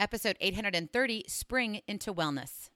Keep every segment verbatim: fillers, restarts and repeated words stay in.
episode eight hundred thirty, Spring into Wellness.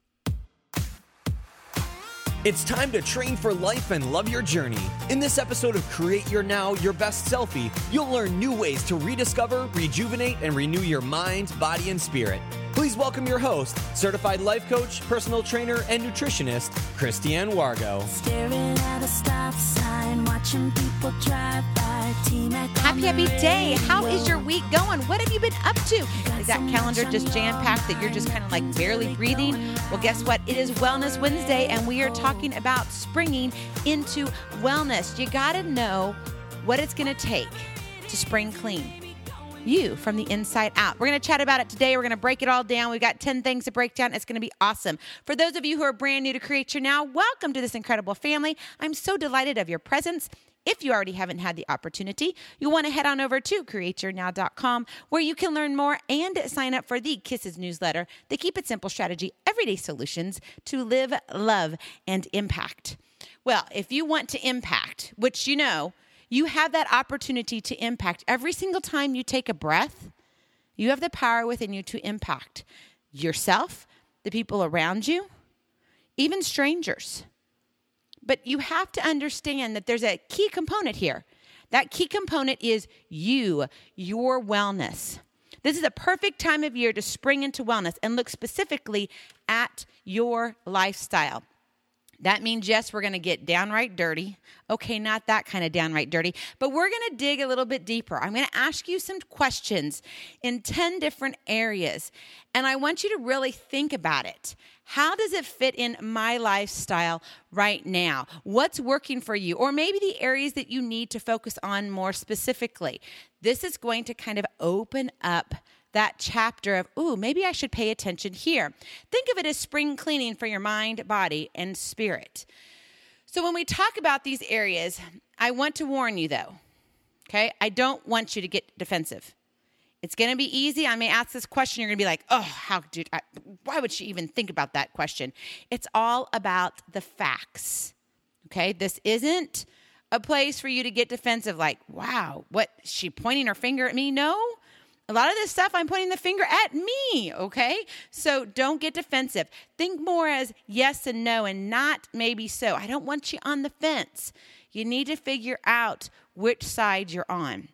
It's time to train for life and love your journey. In this episode of Create Your Now, Your Best Selfie, you'll learn new ways to rediscover, rejuvenate, and renew your mind, body, and spirit. Please welcome your host, certified life coach, personal trainer, and nutritionist, Christiane Wargo. Staring at a stop sign, watching people drive by. Happy, happy day. How is your week going? What have you been up to? Is that calendar just jam-packed that you're just kind of like barely breathing? Well, guess what? It is Wellness Wednesday, and we are talking about springing into wellness. You got to know what it's going to take to spring clean you from the inside out. We're going to chat about it today. We're going to break it all down. We've got ten things to break down. It's going to be awesome. For those of you who are brand new to Create Your Now, welcome to this incredible family. I'm so delighted of your presence. If you already haven't had the opportunity, you want to head on over to create your now dot com where you can learn more and sign up for the Kisses newsletter, the Keep It Simple Strategy Everyday Solutions to Live, Love, and Impact. Well, if you want to impact, which you know, you have that opportunity to impact every single time you take a breath. You have the power within you to impact yourself, the people around you, even strangers. But you have to understand that there's a key component here. That key component is you, your wellness. This is a perfect time of year to spring into wellness and look specifically at your lifestyle. That means, yes, we're going to get downright dirty. Okay, not that kind of downright dirty, but we're going to dig a little bit deeper. I'm going to ask you some questions in ten different areas, and I want you to really think about it. How does it fit in my lifestyle right now? What's working for you? Or maybe the areas that you need to focus on more specifically. This is going to kind of open up that chapter of, ooh, maybe I should pay attention here. Think of it as spring cleaning for your mind, body, and spirit. So when we talk about these areas, I want to warn you though, okay? I don't want you to get defensive. It's going to be easy. I may ask this question. You're going to be like, oh, how did I, why would she even think about that question? It's all about the facts, okay? This isn't a place for you to get defensive like, wow, what, she pointing her finger at me? No. A lot of this stuff, I'm pointing the finger at me, okay? So don't get defensive. Think more as yes and no and not maybe so. I don't want you on the fence. You need to figure out which side you're on.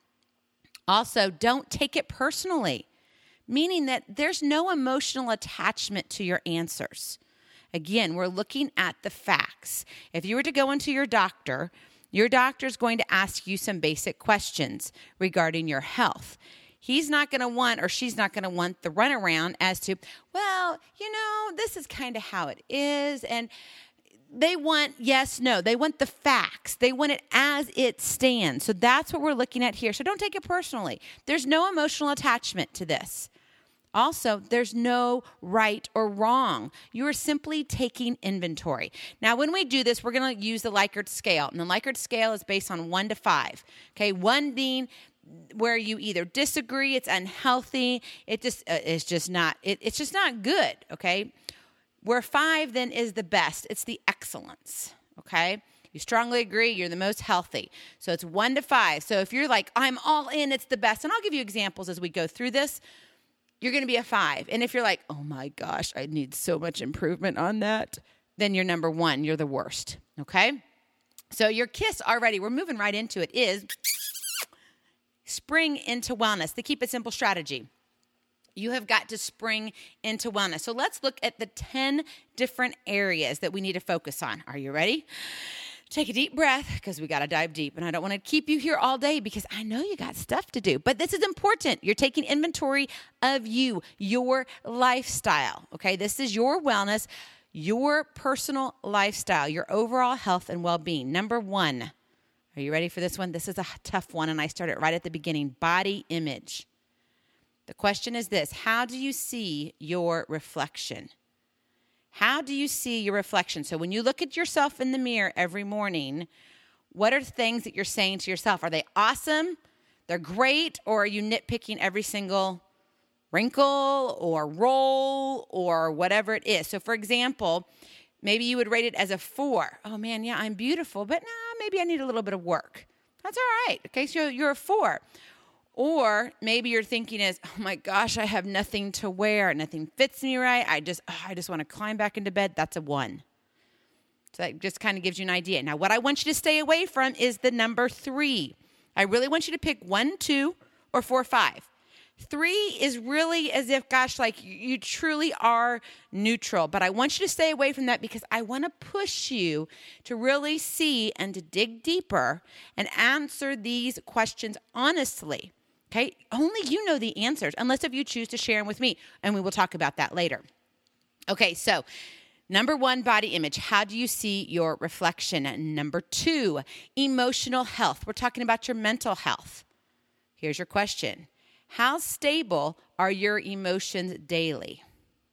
Also, don't take it personally, meaning that there's no emotional attachment to your answers. Again, we're looking at the facts. If you were to go into your doctor, your doctor's going to ask you some basic questions regarding your health. He's not going to want, or she's not going to want the runaround as to, well, you know, this is kind of how it is. And they want yes, no. They want the facts. They want it as it stands. So that's what we're looking at here. So don't take it personally. There's no emotional attachment to this. Also, there's no right or wrong. You are simply taking inventory. Now, when we do this, we're going to use the Likert scale. And the Likert scale is based on one to five. Okay, one being where you either disagree, it's unhealthy, it just uh, it's just not it, it's just not good, okay? Where five then is the best, it's the excellence, okay? You strongly agree, you're the most healthy. So it's one to five. So if you're like, I'm all in, it's the best, and I'll give you examples as we go through this, you're going to be a five. And if you're like, oh my gosh, I need so much improvement on that, then you're number one, you're the worst, okay? So your KISS already, we're moving right into it, is spring into wellness, the Keep It Simple strategy. You have got to spring into wellness. So let's look at the ten different areas that we need to focus on. Are you ready? Take a deep breath because we got to dive deep. And I don't want to keep you here all day because I know you got stuff to do. But this is important. You're taking inventory of you, your lifestyle. Okay, this is your wellness, your personal lifestyle, your overall health and well-being. Number one. Are you ready for this one? This is a tough one, and I started right at the beginning. Body image. The question is this: how do you see your reflection? How do you see your reflection? So when you look at yourself in the mirror every morning, what are the things that you're saying to yourself? Are they awesome? They're great? Or are you nitpicking every single wrinkle or roll or whatever it is? So for example, maybe you would rate it as a four. Oh man, yeah, I'm beautiful, but nah, maybe I need a little bit of work. That's all right. Okay, so you're a four. Or maybe your thinking is, oh my gosh, I have nothing to wear. Nothing fits me right. I just, oh, I just want to climb back into bed. That's a one. So that just kind of gives you an idea. Now, what I want you to stay away from is the number three. I really want you to pick one, two, or four, five. Three is really as if, gosh, like you truly are neutral. But I want you to stay away from that because I want to push you to really see and to dig deeper and answer these questions honestly. Okay? Only you know the answers, unless if you choose to share them with me. And we will talk about that later. Okay, so number one, body image. How do you see your reflection? And number two, emotional health. We're talking about your mental health. Here's your question. How stable are your emotions daily?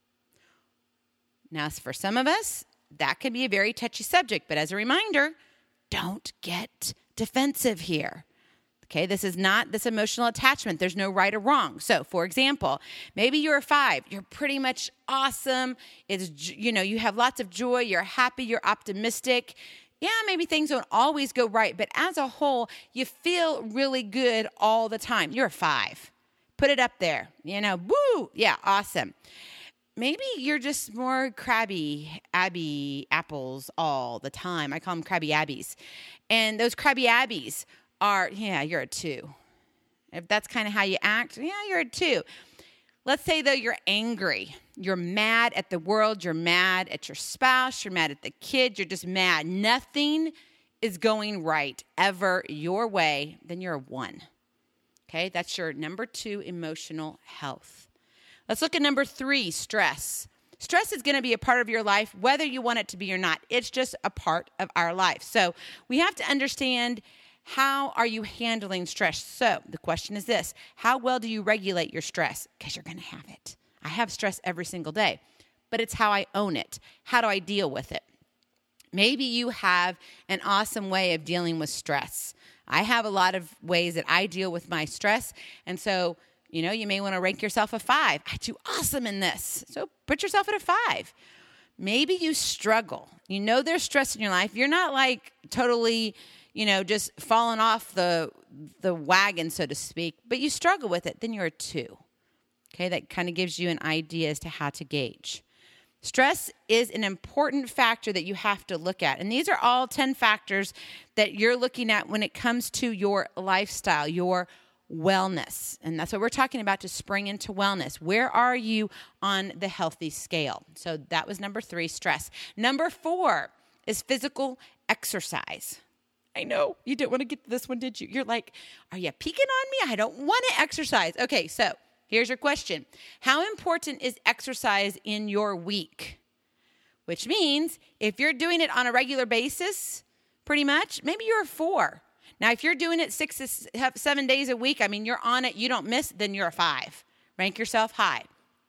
Now, for some of us, that can be a very touchy subject. But as a reminder, don't get defensive here. Okay, this is not this emotional attachment. There's no right or wrong. So, for example, maybe you're a five. You're pretty much awesome. It's, you know, you have lots of joy. You're happy. You're optimistic. Yeah, maybe things don't always go right. But as a whole, you feel really good all the time. You're a five. Put it up there. You know, woo. Yeah, awesome. Maybe you're just more crabby Abby apples all the time. I call them crabby Abbies. And those crabby Abbies are, yeah, you're a two. If that's kind of how you act, yeah, you're a two. Let's say, though, you're angry. You're mad at the world. You're mad at your spouse. You're mad at the kid. You're just mad. Nothing is going right ever your way. Then you're a one. Okay, that's your number two, emotional health. Let's look at number three, stress. Stress is going to be a part of your life, whether you want it to be or not. It's just a part of our life. So we have to understand, how are you handling stress? So the question is this: how well do you regulate your stress? Because you're going to have it. I have stress every single day, but it's how I own it. How do I deal with it? Maybe you have an awesome way of dealing with stress. I have a lot of ways that I deal with my stress. And so, you know, you may want to rank yourself a five. I do awesome in this. So put yourself at a five. Maybe you struggle. You know there's stress in your life. You're not like totally, you know, just falling off the the wagon, so to speak, but you struggle with it. Then you're a two. Okay, that kind of gives you an idea as to how to gauge. Stress is an important factor that you have to look at. And these are all ten factors that you're looking at when it comes to your lifestyle, your wellness. And that's what we're talking about, to spring into wellness. Where are you on the healthy scale? So that was number three, stress. Number four is physical exercise. I know you didn't want to get to this one, did you? You're like, are you peeking on me? I don't want to exercise. Okay, so here's your question. How important is exercise in your week? Which means if you're doing it on a regular basis, pretty much, maybe you're a four. Now, if you're doing it six to seven days a week, I mean, you're on it, you don't miss, then you're a five. Rank yourself high.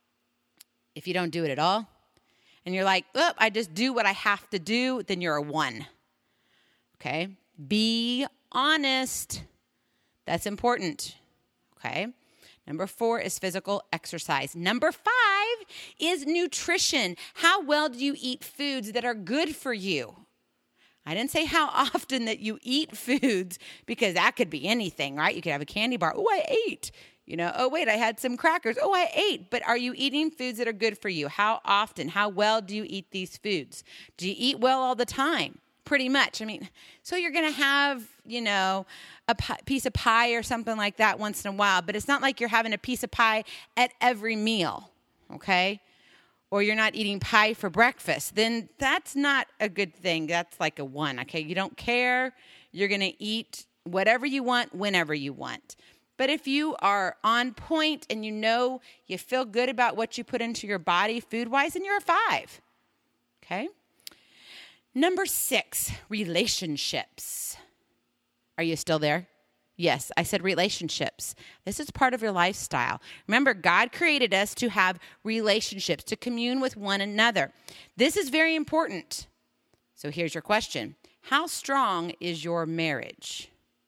If you don't do it at all, and you're like, oh, I just do what I have to do, then you're a one. Okay? Be honest. That's important. Okay? Number four is physical exercise. Number five is nutrition. How well do you eat foods that are good for you? I didn't say how often that you eat foods, because that could be anything, right? You could have a candy bar. Oh, I ate. You know, oh, wait, I had some crackers. Oh, I ate. But are you eating foods that are good for you? How often? How well do you eat these foods? Do you eat well all the time? Pretty much. I mean, so you're going to have, you know, a p- piece of pie or something like that once in a while, but it's not like you're having a piece of pie at every meal, okay? Or you're not eating pie for breakfast. Then that's not a good thing. That's like a one, okay? You don't care. You're going to eat whatever you want, whenever you want. But if you are on point and you know you feel good about what you put into your body food-wise, then you're a five, okay? Number six, relationships. Are you still there? Yes, I said relationships. This is part of your lifestyle. Remember, God created us to have relationships, to commune with one another. This is very important. So here's your question. How strong is your marriage?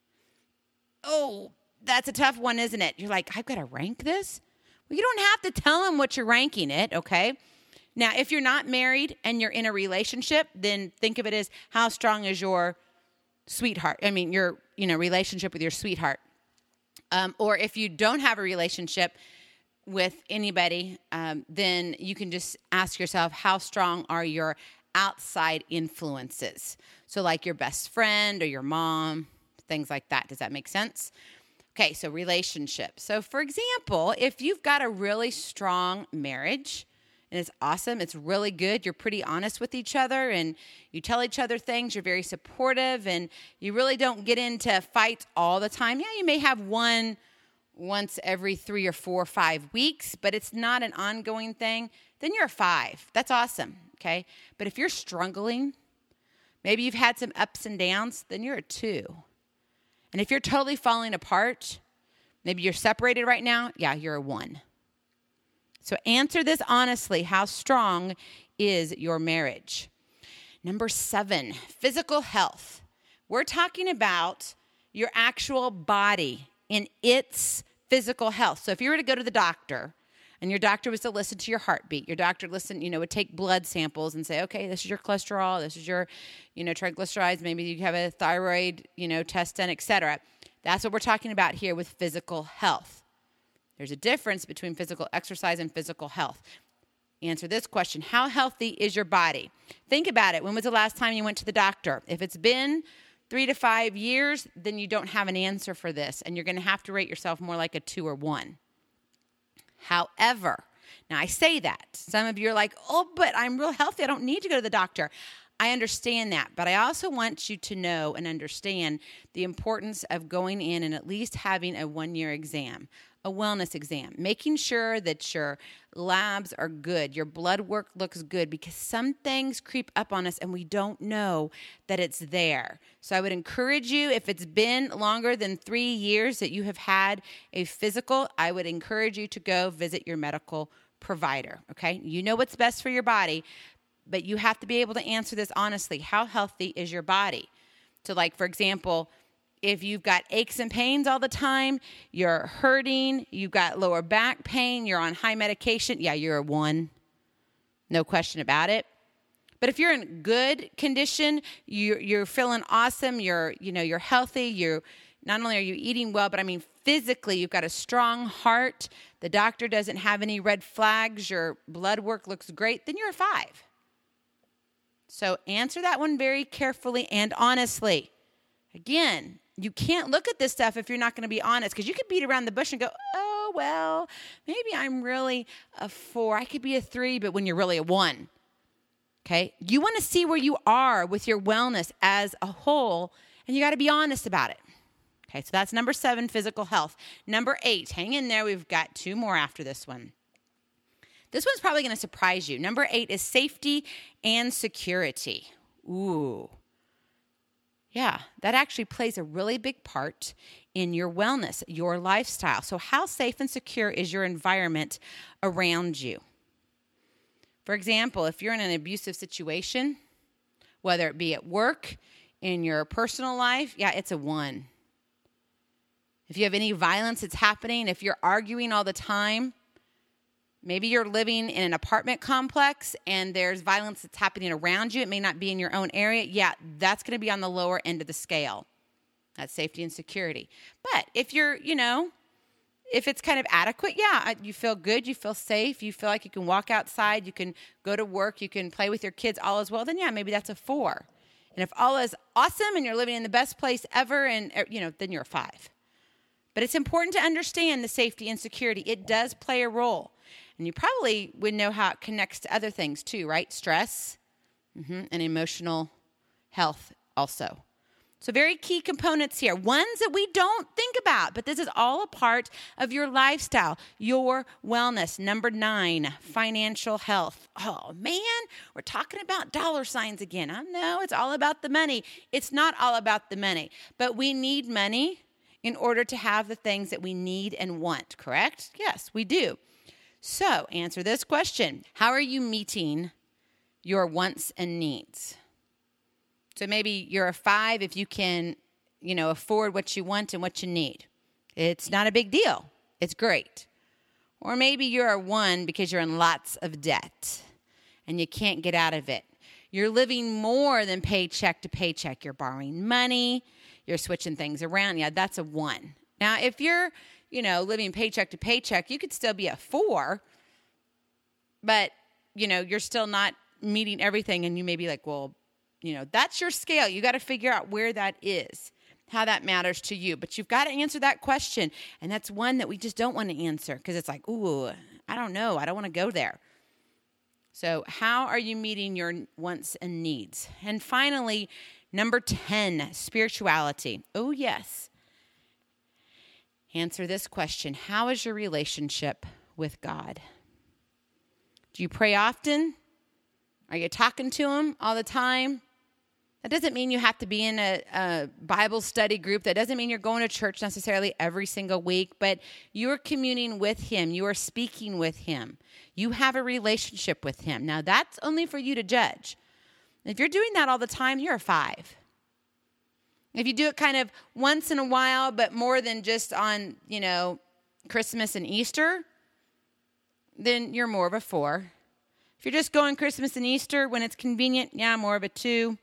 Oh, that's a tough one, isn't it? You're like, I've got to rank this? Well, you don't have to tell them what you're ranking it, okay? Now, if you're not married and you're in a relationship, then think of it as, how strong is your sweetheart? I mean, your, you know, relationship with your sweetheart. Um, or if you don't have a relationship with anybody, um, then you can just ask yourself, how strong are your outside influences? So like your best friend or your mom, things like that. Does that make sense? Okay, so relationships. So for example, if you've got a really strong marriage, and it's awesome, it's really good, you're pretty honest with each other, and you tell each other things, you're very supportive, and you really don't get into fights all the time. Yeah, you may have one once every three or four or five weeks, but it's not an ongoing thing, then you're a five. That's awesome, okay? But if you're struggling, maybe you've had some ups and downs, then you're a two. And if you're totally falling apart, maybe you're separated right now, yeah, you're a one. So answer this honestly. How strong is your marriage? Number seven, physical health. We're talking about your actual body in its physical health. So if you were to go to the doctor and your doctor was to listen to your heartbeat, your doctor listen, you know, would take blood samples and say, okay, this is your cholesterol, this is your, you know, triglycerides, maybe you have a thyroid, you know, test done, et cetera. That's what we're talking about here with physical health. There's a difference between physical exercise and physical health. Answer this question. How healthy is your body? Think about it. When was the last time you went to the doctor? If it's been three to five years, then you don't have an answer for this, and you're going to have to rate yourself more like a two or one. However, now I say that. Some of you are like, oh, but I'm real healthy. I don't need to go to the doctor. I understand that, but I also want you to know and understand the importance of going in and at least having a one-year exam, a wellness exam, making sure that your labs are good, your blood work looks good, because some things creep up on us and we don't know that it's there. So I would encourage you, if it's been longer than three years that you have had a physical, I would encourage you to go visit your medical provider, okay? You know what's best for your body, but you have to be able to answer this honestly. How healthy is your body? So like, for example, if you've got aches and pains all the time, you're hurting, you've got lower back pain, you're on high medication, yeah, you're a one. No question about it. But if you're in good condition, you're, you're feeling awesome, you're, you know, you're healthy, you're, not only are you eating well, but I mean physically, you've got a strong heart, the doctor doesn't have any red flags, your blood work looks great, then you're a five. So answer that one very carefully and honestly. Again, you can't look at this stuff if you're not going to be honest, because you could beat around the bush and go, oh, well, maybe I'm really a four. I could be a three, but when you're really a one, okay? You want to see where you are with your wellness as a whole, and you got to be honest about it. Okay, so that's number seven, physical health. Number eight, hang in there. We've got two more after this one. This one's probably going to surprise you. Number eight is safety and security. Ooh. Yeah, that actually plays a really big part in your wellness, your lifestyle. So how safe and secure is your environment around you? For example, if you're in an abusive situation, whether it be at work, in your personal life, yeah, it's a one. If you have any violence that's happening, if you're arguing all the time, maybe you're living in an apartment complex and there's violence that's happening around you. It may not be in your own area. Yeah, that's going to be on the lower end of the scale. That's safety and security. But if you're, you know, if it's kind of adequate, yeah, you feel good, you feel safe, you feel like you can walk outside, you can go to work, you can play with your kids, all is well, then yeah, maybe that's a four. And if all is awesome and you're living in the best place ever, and, you know, then you're a five. But it's important to understand the safety and security. It does play a role. And you probably would know how it connects to other things too, right? Stress mm-hmm, and emotional health also. So very key components here, ones that we don't think about, but this is all a part of your lifestyle, your wellness. Number nine, financial health. Oh man, we're talking about dollar signs again. I know it's all about the money. It's not all about the money, but we need money in order to have the things that we need and want, correct? Yes, we do. So answer this question. How are you meeting your wants and needs? So maybe you're a five if you can, you know, afford what you want and what you need. It's not a big deal. It's great. Or maybe you're a one because you're in lots of debt and you can't get out of it. You're living more than paycheck to paycheck. You're borrowing money. You're switching things around. Yeah, that's a one. Now, if you're, you know, living paycheck to paycheck, you could still be a four, but, you know, you're still not meeting everything. And you may be like, well, you know, that's your scale. You got to figure out where that is, how that matters to you. But you've got to answer that question. And that's one that we just don't want to answer because it's like, ooh, I don't know. I don't want to go there. So how are you meeting your wants and needs? And finally, number ten, spirituality. Oh, yes. Answer this question. How is your relationship with God? Do you pray often? Are you talking to him all the time? That doesn't mean you have to be in a, a Bible study group. That doesn't mean you're going to church necessarily every single week, but you're communing with him. You are speaking with him. You have a relationship with him. Now, that's only for you to judge. If you're doing that all the time, you're a five. If you do it kind of once in a while, but more than just on, you know, Christmas and Easter, then you're more of a four. If you're just going Christmas and Easter when it's convenient, yeah, more of a two.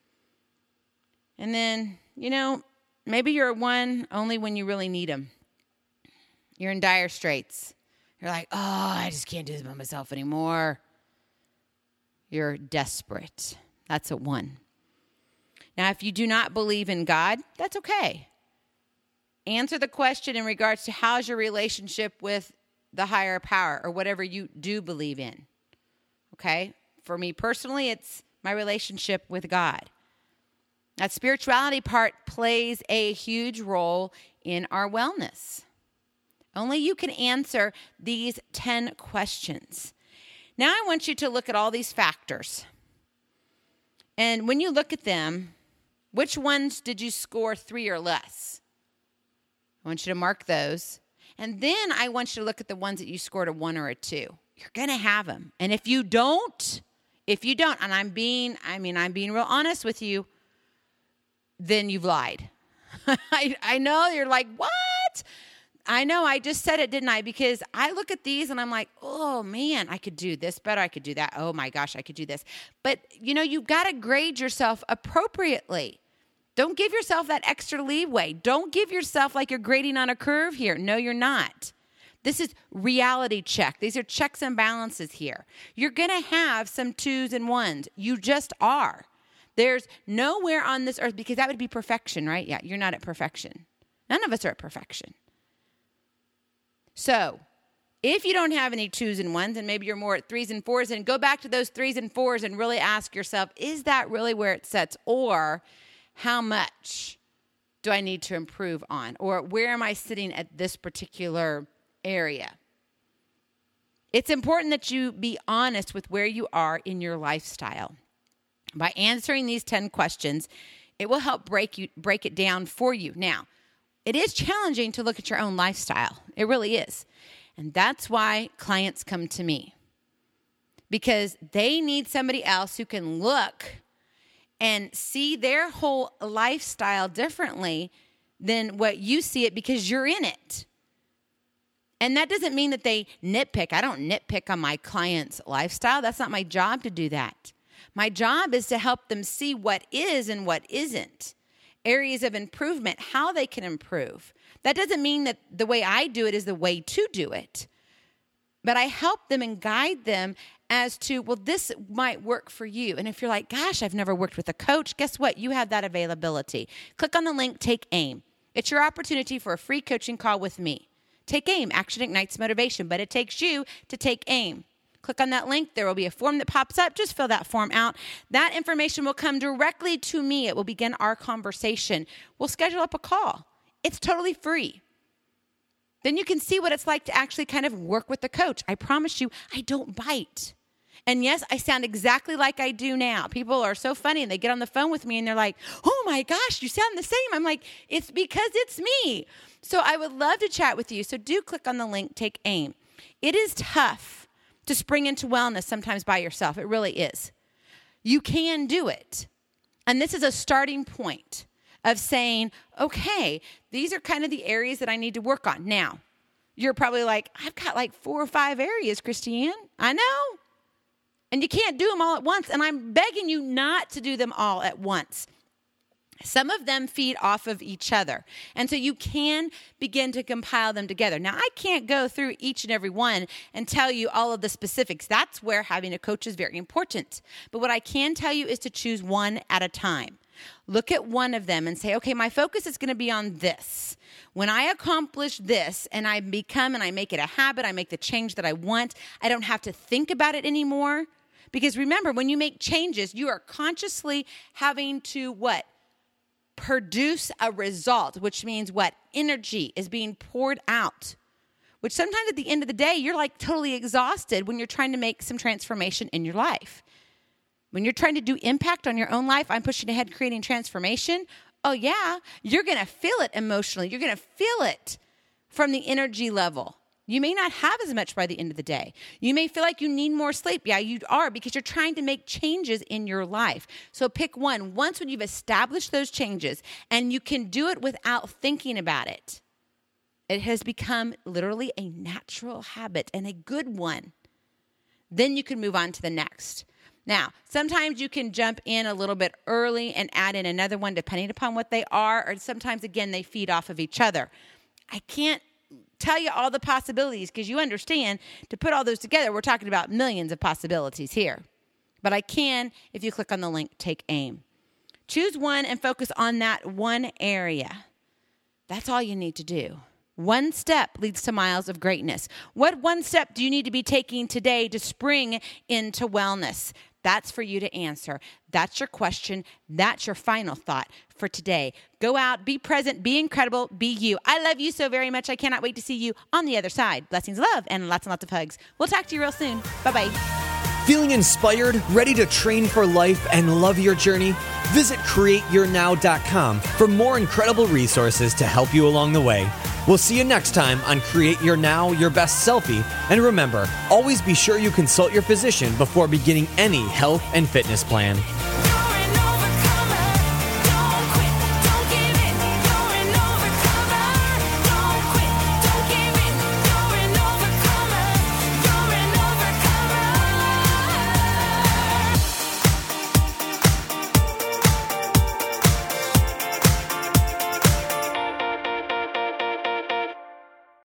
And then, you know, maybe you're a one only when you really need him. You're in dire straits. You're like, oh, I just can't do this by myself anymore. You're desperate. That's a one. Now, if you do not believe in God, that's okay. Answer the question in regards to how's your relationship with the higher power or whatever you do believe in. Okay? For me personally, it's my relationship with God. That spirituality part plays a huge role in our wellness. Only you can answer these ten questions. Now I want you to look at all these factors. And when you look at them, which ones did you score three or less? I want you to mark those. And then I want you to look at the ones that you scored a one or a two. You're going to have them. And if you don't, if you don't, and I'm being, I mean, I'm being real honest with you, then you've lied. I, I know you're like, what? I know I just said it, didn't I? Because I look at these and I'm like, oh man, I could do this better. I could do that. Oh my gosh, I could do this. But you know, you've got to grade yourself appropriately. Don't give yourself that extra leeway. Don't give yourself like you're grading on a curve here. No, you're not. This is reality check. These are checks and balances here. You're going to have some twos and ones. You just are. There's nowhere on this earth, because that would be perfection, right? Yeah, you're not at perfection. None of us are at perfection. So if you don't have any twos and ones, and maybe you're more at threes and fours, then go back to those threes and fours and really ask yourself, is that really where it sets? Or how much do I need to improve on? Or where am I sitting at this particular area? It's important that you be honest with where you are in your lifestyle. By answering these ten questions, it will help break you break it down for you. Now, it is challenging to look at your own lifestyle. It really is. And that's why clients come to me. Because they need somebody else who can look and see their whole lifestyle differently than what you see it, because you're in it. And that doesn't mean that they nitpick. I don't nitpick on my client's lifestyle. That's not my job to do that. My job is to help them see what is and what isn't. Areas of improvement, how they can improve. That doesn't mean that the way I do it is the way to do it. But I help them and guide them as to, well, this might work for you. And if you're like, gosh, I've never worked with a coach, guess what? You have that availability. Click on the link, Take Aim. It's your opportunity for a free coaching call with me. Take Aim. Action ignites motivation, but it takes you to take aim. Click on that link. There will be a form that pops up. Just fill that form out. That information will come directly to me. It will begin our conversation. We'll schedule up a call. It's totally free. Then you can see what it's like to actually kind of work with the coach. I promise you, I don't bite. And yes, I sound exactly like I do now. People are so funny, and they get on the phone with me and they're like, oh my gosh, you sound the same. I'm like, it's because it's me. So I would love to chat with you. So do click on the link, Take Aim. It is tough to spring into wellness sometimes by yourself. It really is. You can do it. And this is a starting point of saying, okay, these are kind of the areas that I need to work on. Now, you're probably like, I've got like four or five areas, Christiane. I know. And you can't do them all at once. And I'm begging you not to do them all at once. Some of them feed off of each other. And so you can begin to compile them together. Now, I can't go through each and every one and tell you all of the specifics. That's where having a coach is very important. But what I can tell you is to choose one at a time. Look at one of them and say, okay, my focus is going to be on this. When I accomplish this and I become and I make it a habit, I make the change that I want, I don't have to think about it anymore. Because remember, when you make changes, you are consciously having to what? Produce a result, which means what? Energy is being poured out, which sometimes at the end of the day, you're like totally exhausted when you're trying to make some transformation in your life. When you're trying to do impact on your own life, I'm pushing ahead, creating transformation. Oh yeah, you're going to feel it emotionally. You're going to feel it from the energy level. You may not have as much by the end of the day. You may feel like you need more sleep. Yeah, you are, because you're trying to make changes in your life. So pick one. Once when you've established those changes and you can do it without thinking about it, it has become literally a natural habit and a good one. Then you can move on to the next. Now, sometimes you can jump in a little bit early and add in another one depending upon what they are, or sometimes, again, they feed off of each other. I can't tell you all the possibilities because you understand to put all those together, we're talking about millions of possibilities here. But I can, if you click on the link, take aim. Choose one and focus on that one area. That's all you need to do. One step leads to miles of greatness. What one step do you need to be taking today to spring into wellness? That's for you to answer. That's your question. That's your final thought for today. Go out, be present, be incredible, be you. I love you so very much. I cannot wait to see you on the other side. Blessings, love, and lots and lots of hugs. We'll talk to you real soon. Bye-bye. Feeling inspired, ready to train for life and love your journey? Visit create your now dot com for more incredible resources to help you along the way. We'll see you next time on Create Your Now, Your Best Selfie. And remember, always be sure you consult your physician before beginning any health and fitness plan.